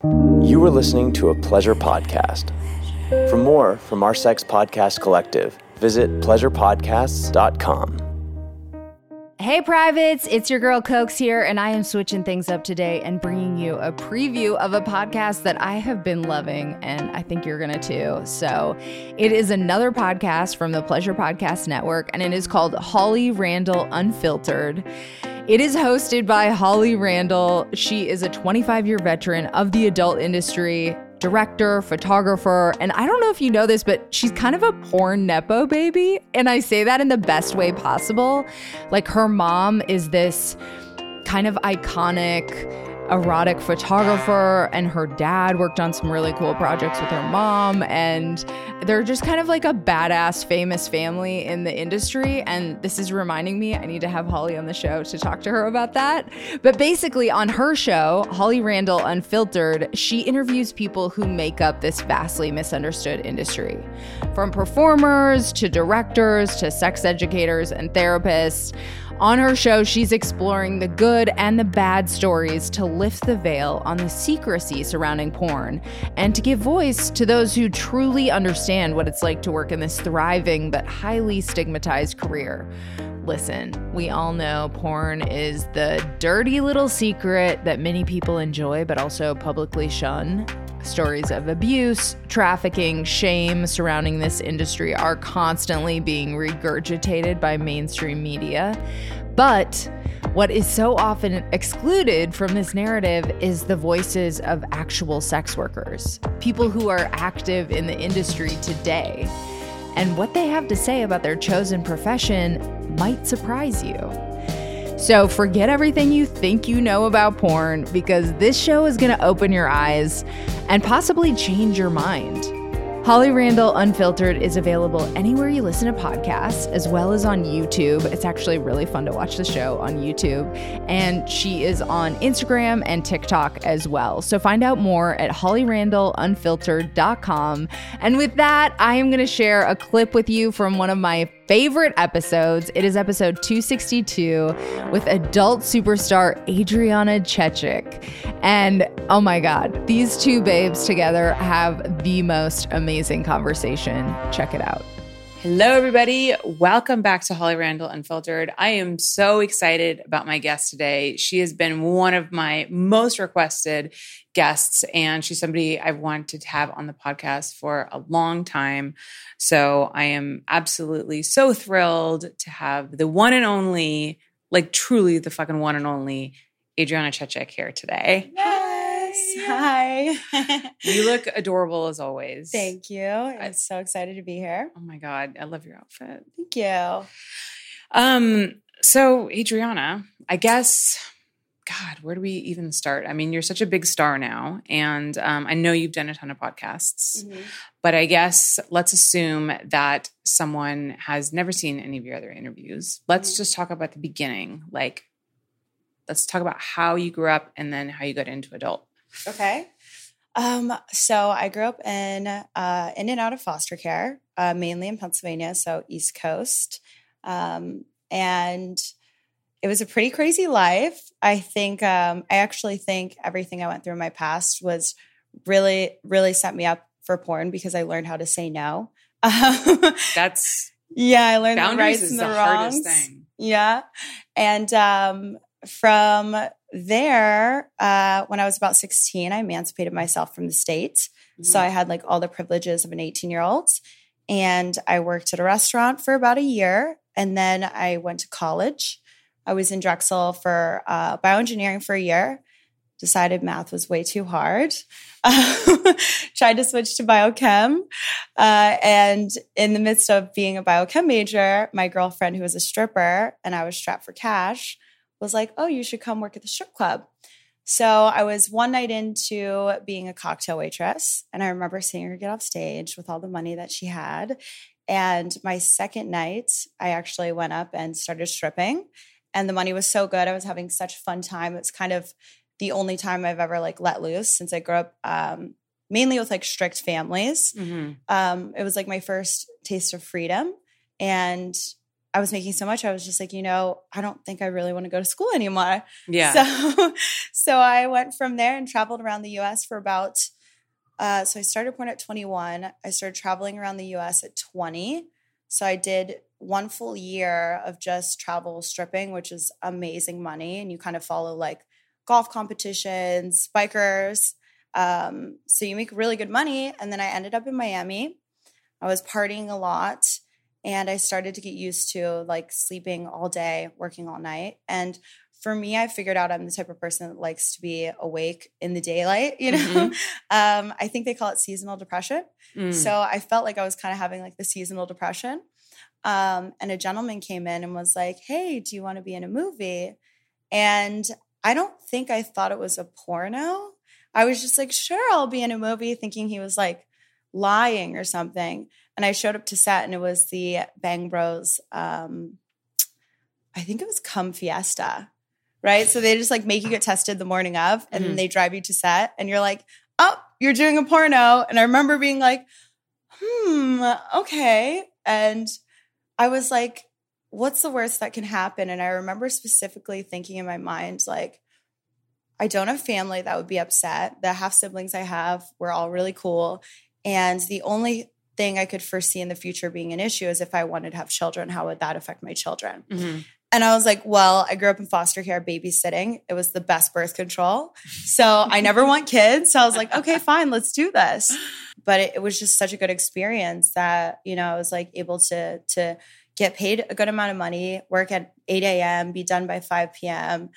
You are listening to a Pleasure podcast. For more from our Sex Podcast Collective, visit pleasurepodcasts.com. Hey privates, it's your girl Cokes here, and I am switching things up today and bringing you a preview of a podcast that I have been loving, and I think you're gonna too. So it is another podcast from the Pleasure Podcast Network, and it is called Holly Randall Unfiltered. It is hosted by Holly Randall. She is a 25-year veteran of the adult industry, director, photographer, and I don't know if you know this, but she's kind of a porn nepo baby, and I say that in the best way possible. Like, her mom is this kind of iconic erotic photographer, and her dad worked on some really cool projects with her mom, and they're just kind of like a badass famous family in the industry. And this is reminding me I need to have Holly on the show to talk to her about that. But basically, on her show, Holly Randall Unfiltered, she interviews people who make up this vastly misunderstood industry, from performers to directors to sex educators and therapists. On her show, she's exploring the good and the bad stories to lift the veil on the secrecy surrounding porn and to give voice to those who truly understand what it's like to work in this thriving but highly stigmatized career. Listen, we all know porn is the dirty little secret that many people enjoy but also publicly shun. Stories of abuse, trafficking, shame surrounding this industry are constantly being regurgitated by mainstream media. But what is so often excluded from this narrative is the voices of actual sex workers, people who are active in the industry today. And what they have to say about their chosen profession might surprise you. So forget everything you think you know about porn, because this show is going to open your eyes and possibly change your mind. Holly Randall Unfiltered is available anywhere you listen to podcasts, as well as on YouTube. It's actually really fun to watch the show on YouTube. And she is on Instagram and TikTok as well. So find out more at hollyrandallunfiltered.com. And with that, I am going to share a clip with you from one of my favorite episodes. It is episode 262 with adult superstar Adriana Chechik. And oh my God, these two babes together have the most amazing conversation. Check it out. Hello, everybody. Welcome back to Holly Randall Unfiltered. I am so excited about my guest today. She has been one of my most requested guests, and she's somebody I've wanted to have on the podcast for a long time. So I am absolutely so thrilled to have the one and only, like truly the fucking one and only, Adriana Chechik here today. Yes. Hi. You look adorable as always. Thank you. I'm so excited to be here. Oh my God. I love your outfit. Thank you. So Adriana, I guess, God, where do we even start? I mean, you're such a big star now, and I know you've done a ton of podcasts, but I guess let's assume that someone has never seen any of your other interviews. Let's just talk about the beginning. Like, let's talk about how you grew up and then how you got into adult. Okay. So I grew up in and out of foster care, mainly in Pennsylvania, so East Coast. And it was a pretty crazy life. I actually think everything I went through in my past was really, really set me up for porn, because I learned how to say no. I learned the rights and the wrongs. Hardest thing. Yeah. And from there, when I was about 16, I emancipated myself from the state. So I had like all the privileges of an 18-year-old. And I worked at a restaurant for about a year. And then I went to college. I was in Drexel for bioengineering for a year. Decided math was way too hard. Tried to switch to biochem. And in the midst of being a biochem major, my girlfriend, who was a stripper and I was strapped for cash, was like, oh, you should come work at the strip club. So I was one night into being a cocktail waitress, and I remember seeing her get off stage with all the money that she had. And my second night, I actually went up and started stripping, and the money was so good. I was having such a fun time. It's kind of the only time I've ever like let loose since I grew up mainly with like strict families. It was like my first taste of freedom. And I was making so much, I was just like, I don't think I really want to go to school anymore. Yeah. So I went from there and traveled around the US for about, so I started porn at 21. I started traveling around the US at 20. So I did 1 full year of just travel stripping, which is amazing money. And you kind of follow like golf competitions, bikers. So you make really good money. And then I ended up in Miami. I was partying a lot. And I started to get used to like sleeping all day, working all night. And for me, I figured out I'm the type of person that likes to be awake in the daylight, I think they call it seasonal depression. So I felt like I was kind of having like the seasonal depression. And a gentleman came in and was like, hey, do you want to be in a movie? And I don't think I thought it was a porno. I was just like, sure, I'll be in a movie, thinking he was like lying or something. And I showed up to set and it was the Bang Bros. I think it was Cum Fiesta, right? So they just like make you get tested the morning of and then they drive you to set and you're like, oh, you're doing a porno. And I remember being like, okay. And I was like, what's the worst that can happen? And I remember specifically thinking in my mind, like, I don't have family that would be upset. The half siblings I have were all really cool. And the only thing I could foresee in the future being an issue is if I wanted to have children, how would that affect my children? And I was like, well, I grew up in foster care babysitting. It was the best birth control. So I never want kids. So I was like, okay, fine, let's do this. But it was just such a good experience that, I was like able to get paid a good amount of money, work at 8 a.m., be done by 5 p.m.,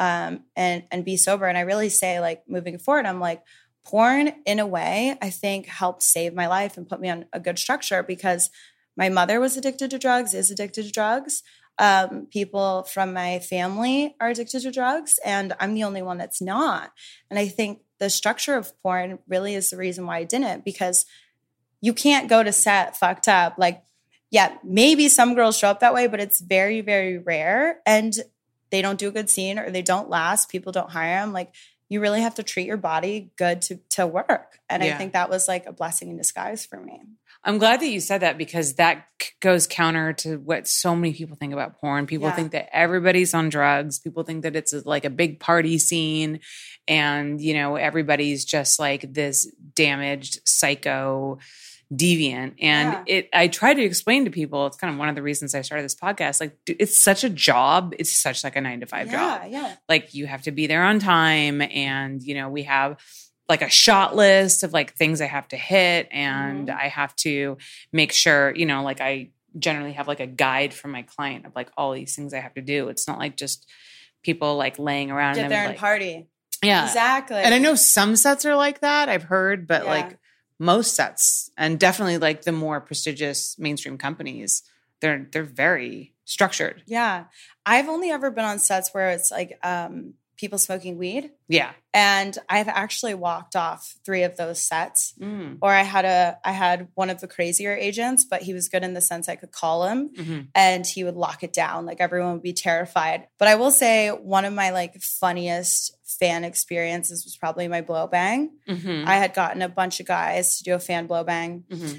and be sober. And I really say like moving forward, I'm like, porn in a way, I think helped save my life and put me on a good structure because my mother was addicted to drugs, is addicted to drugs. People from my family are addicted to drugs and I'm the only one that's not. And I think the structure of porn really is the reason why I didn't, because you can't go to set fucked up. Like, yeah, maybe some girls show up that way, but it's very, very rare. And they don't do a good scene or they don't last. People don't hire them. Like, you really have to treat your body good to work. And I think that was like a blessing in disguise for me. I'm glad that you said that because that goes counter to what so many people think about porn. People think that everybody's on drugs. People think that it's like a big party scene and, everybody's just like this damaged psycho deviant. And I try to explain to people, it's kind of one of the reasons I started this podcast. Like, it's such a job. It's such like a 9-to-5 job. Yeah. Like you have to be there on time. And, we have like a shot list of like things I have to hit. And I have to make sure, like I generally have like a guide for my client of like all these things I have to do. It's not like just people like laying around. Get there and like, party. Yeah. Exactly. And I know some sets are like that. I've heard, but like most sets and definitely like the more prestigious mainstream companies, they're very structured. Yeah. I've only ever been on sets where it's like people smoking weed. Yeah. And I've actually walked off 3 of those sets. Or I had one of the crazier agents, but he was good in the sense I could call him and he would lock it down. Like everyone would be terrified. But I will say one of my like funniest fan experiences was probably my blow bang. I had gotten a bunch of guys to do a fan blow bang.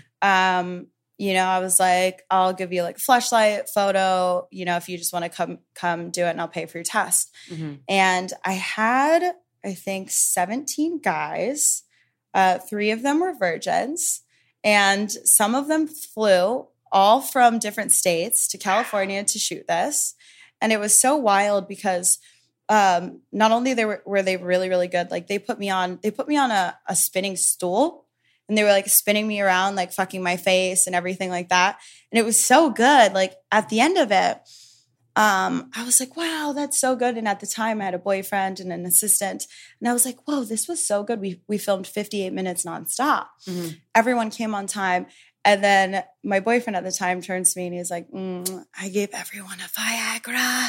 I was like, I'll give you like a fleshlight photo, if you just want to come do it and I'll pay for your test. And I had, I think 17 guys, 3 of them were virgins and some of them flew all from different states to California to shoot this. And it was so wild because not only were they really, really good, like they put me on a spinning stool. And they were like spinning me around, like fucking my face and everything like that. And it was so good. Like at the end of it, I was like, wow, that's so good. And at the time I had a boyfriend and an assistant. And I was like, whoa, this was so good. We filmed 58 minutes nonstop. Everyone came on time. And then my boyfriend at the time turns to me and he's like, I gave everyone a Viagra.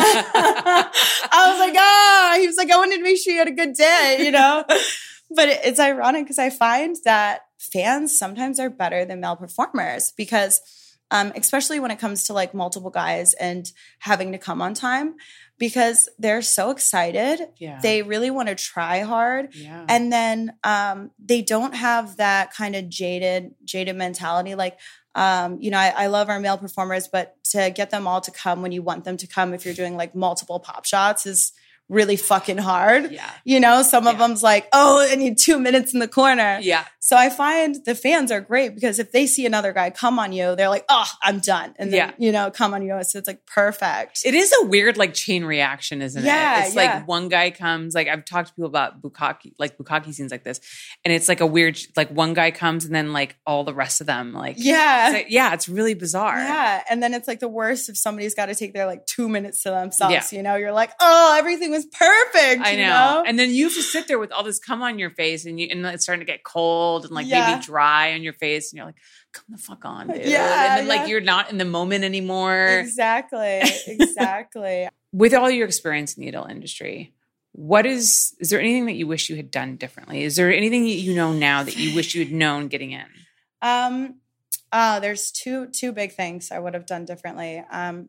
I was like, he was like, I wanted to make sure you had a good day, But it's ironic because I find that fans sometimes are better than male performers because especially when it comes to like multiple guys and having to come on time because they're so excited. Yeah. They really want to try hard. Yeah. And then they don't have that kind of jaded mentality. Like I love our male performers, but to get them all to come when you want them to come, if you're doing like multiple pop shots, is really fucking hard. Yeah. Some of them's like, oh, I need 2 minutes in the corner. Yeah. So I find the fans are great because if they see another guy come on you, they're like, oh, I'm done. And then, come on you. So it's like perfect. It is a weird like chain reaction, isn't it? It's like one guy comes, like I've talked to people about bukkake scenes like this. And it's like a weird, like one guy comes and then like all the rest of them like, it's really bizarre. Yeah. And then it's like the worst if somebody's got to take their like 2 minutes to themselves, you're like, oh, everything was perfect. I know. And then you have to sit there with all this cum on your face and it's starting to get cold and like maybe dry on your face. And you're like, come the fuck on, dude. Yeah, and then like you're not in the moment anymore. Exactly. With all your experience in the adult industry, is there anything that you wish you had done differently? Is there anything that you know now that you wish you had known getting in? There's two big things I would have done differently.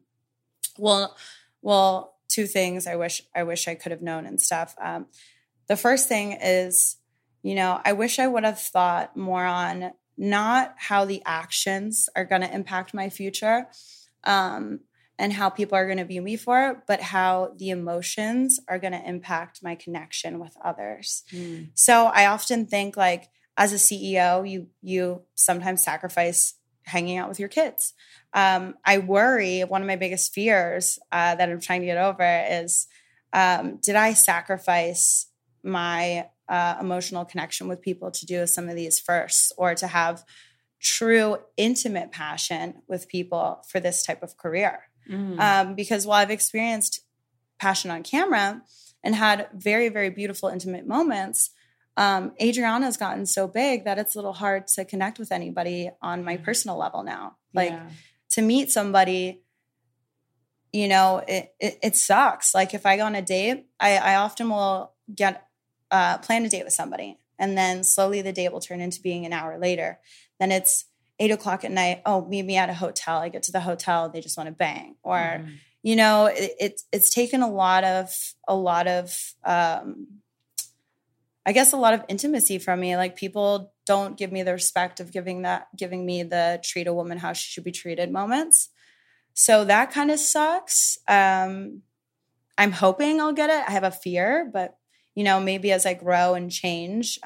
Two things I wish I could have known and stuff. The first thing is, I wish I would have thought more on not how the actions are going to impact my future, and how people are going to view me for it, but how the emotions are going to impact my connection with others. So I often think like as a CEO, you sometimes sacrifice hanging out with your kids. I worry, one of my biggest fears that I'm trying to get over is, did I sacrifice my emotional connection with people to do some of these firsts, or to have true intimate passion with people for this type of career? Because while I've experienced passion on camera and had very, very beautiful intimate moments, Adriana's gotten so big that it's a little hard to connect with anybody on my personal level now. To meet somebody, it sucks. Like if I go on a date, I often will plan a date with somebody, and then slowly the date will turn into being an hour later. Then it's 8:00 at night. Oh, meet me at a hotel. I get to the hotel. They just want to bang. Or, it's taken a lot of I guess a lot of intimacy from me. Like people don't give me the respect of giving me the treat a woman how she should be treated moments. So that kind of sucks. I'm hoping I'll get it. I have a fear, but maybe as I grow and change,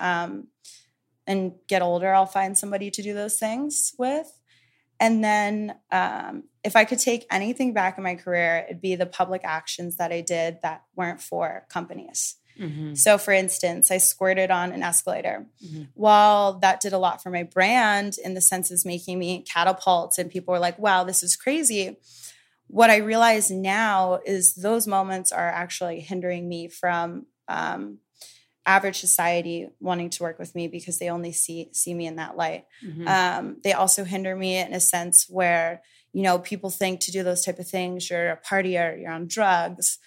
and get older, I'll find somebody to do those things with. And then if I could take anything back in my career, it'd be the public actions that I did that weren't for companies. So for instance, I squirted on an escalator. While that did a lot for my brand in the sense of making me catapult and people were like, wow, this is crazy. What I realize now is those moments are actually hindering me from average society wanting to work with me because they only see me in that light. They also hinder me in a sense where, people think to do those type of things, you're a partier, you're on drugs.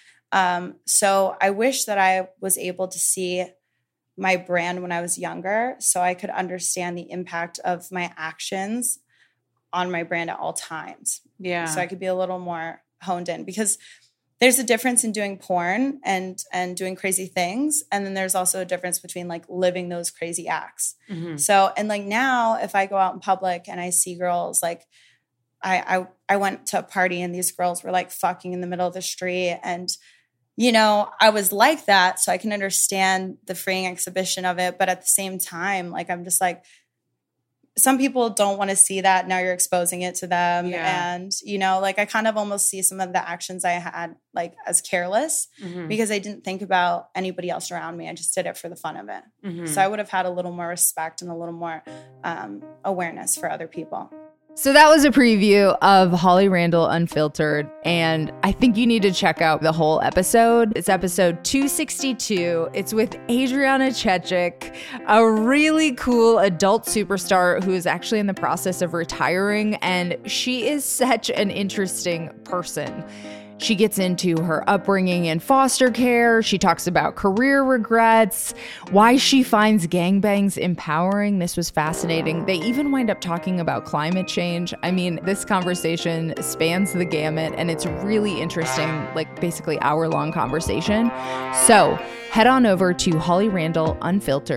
So I wish that I was able to see my brand when I was younger so I could understand the impact of my actions on my brand at all times. Yeah. So I could be a little more honed in, because there's a difference in doing porn and doing crazy things. And then there's also a difference between like living those crazy acts. So, and like now if I go out in public and I see girls, like I went to a party and these girls were like fucking in the middle of the street, and I was like that, so I can understand the freeing exhibition of it. But at the same time, like, I'm just like, some people don't want to see that. Now you're exposing it to them. Yeah. And, like I kind of almost see some of the actions I had like as careless because I didn't think about anybody else around me. I just did it for the fun of it. So I would have had a little more respect and a little more awareness for other people. So that was a preview of Holly Randall Unfiltered, and I think you need to check out the whole episode. It's episode 262. It's with Adriana Chechik, a really cool adult superstar who is actually in the process of retiring, and she is such an interesting person. She gets into her upbringing in foster care. She talks about career regrets, why she finds gangbangs empowering. This was fascinating. They even wind up talking about climate change. I mean, this conversation spans the gamut, and it's really interesting, like basically hour-long conversation. So head on over to Holly Randall Unfiltered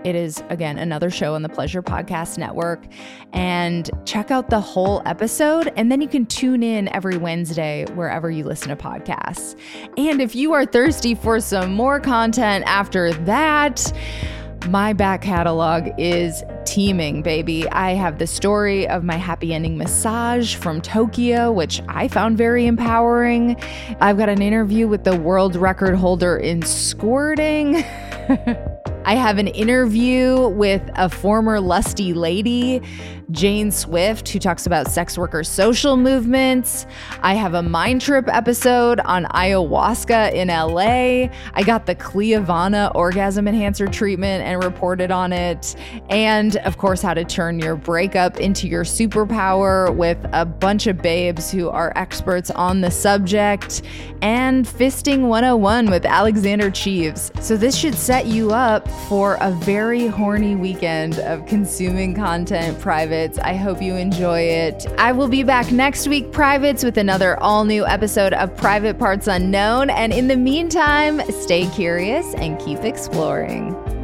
It is, again, another show on the Pleasure Podcast Network. And check out the whole episode, and then you can tune in every Wednesday wherever you listen to podcasts. And if you are thirsty for some more content after that, my back catalog is teeming, baby. I have the story of my happy ending massage from Tokyo, which I found very empowering. I've got an interview with the world record holder in squirting. I have an interview with a former lusty lady, Jane Swift, who talks about sex worker social movements. I have a mind trip episode on ayahuasca in LA. I got the Cliavana orgasm enhancer treatment and reported on it. And of course, how to turn your breakup into your superpower with a bunch of babes who are experts on the subject. And Fisting 101 with Alexander Cheeves. So this should set you up for a very horny weekend of consuming content, privates. I hope you enjoy it. I will be back next week, privates, with another all-new episode of Private Parts Unknown. And in the meantime, stay curious and keep exploring.